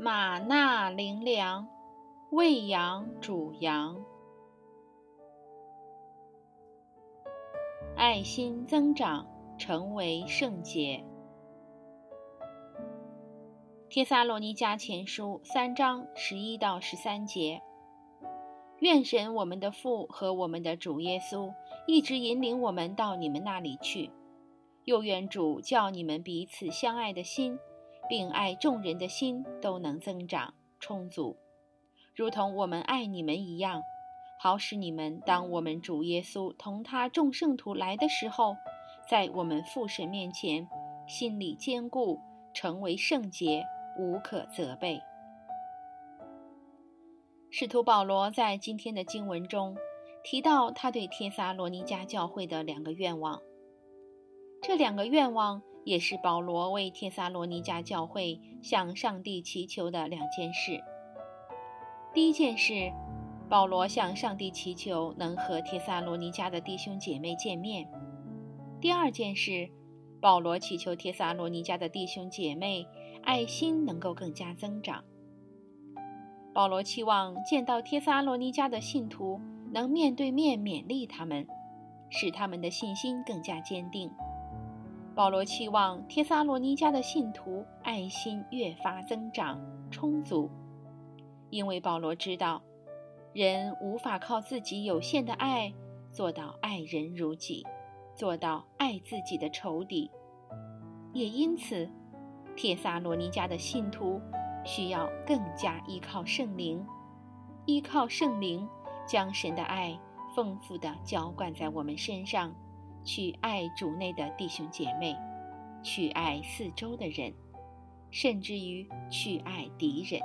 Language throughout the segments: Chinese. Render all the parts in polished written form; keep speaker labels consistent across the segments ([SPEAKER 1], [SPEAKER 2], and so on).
[SPEAKER 1] 玛纳灵粮，喂养主羊。爱心增长，成为圣洁。帖撒罗尼迦前书3章11到13节。愿神我们的父和我们的主耶稣一直引领我们到你们那里去，又愿主叫你们彼此相爱的心，并爱众人的心都能增长充足，如同我们爱你们一样，好使你们当我们主耶稣同他众圣徒来的时候，在我们父神面前心里坚固，成为圣洁，无可责备。使徒保罗在今天的经文中提到他对帖撒罗尼迦教会的2个愿望，这2个愿望也是保罗为帖撒罗尼迦教会向上帝祈求的2件事。第一件事，保罗向上帝祈求能和帖撒罗尼迦的弟兄姐妹见面。第二件事，保罗祈求帖撒罗尼迦的弟兄姐妹爱心能够更加增长。保罗期望见到帖撒罗尼迦的信徒能面对面勉励他们，使他们的信心更加坚定。保罗期望帖撒罗尼迦的信徒爱心越发增长充足，因为保罗知道人无法靠自己有限的爱做到爱人如己，做到爱自己的仇敌。也因此，帖撒罗尼迦的信徒需要更加依靠圣灵，依靠圣灵将神的爱丰富地浇灌在我们身上，去爱主内的弟兄姐妹，去爱四周的人，甚至于去爱敌人。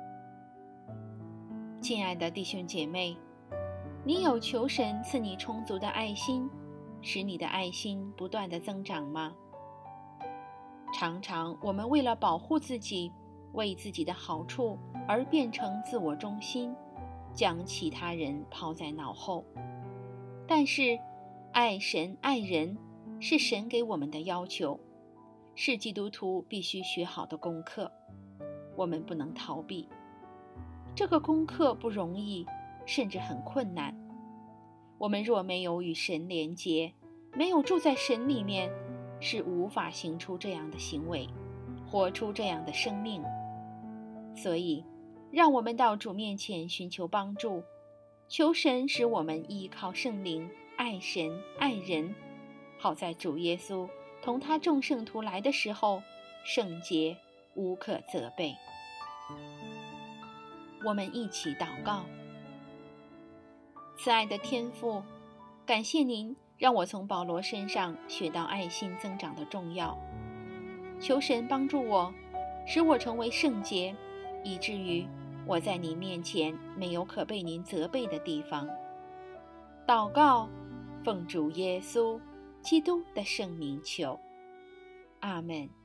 [SPEAKER 1] 亲爱的弟兄姐妹，你有求神赐你充足的爱心，使你的爱心不断地增长吗？常常我们为了保护自己，为自己的好处而变成自我中心，将其他人抛在脑后。但是爱神爱人是神给我们的要求，是基督徒必须学好的功课，我们不能逃避。这个功课不容易，甚至很困难。我们若没有与神连结，没有住在神里面，是无法行出这样的行为，活出这样的生命。所以让我们到主面前寻求帮助，求神使我们依靠圣灵爱神爱人，好在主耶稣同他众圣徒来的时候圣洁，无可责备。我们一起祷告。慈爱的天父，感谢您让我从保罗身上学到爱心增长的重要，求神帮助我，使我成为圣洁，以至于我在你面前没有可被您责备的地方。祷告，奉主耶稣基督的圣名求，阿们。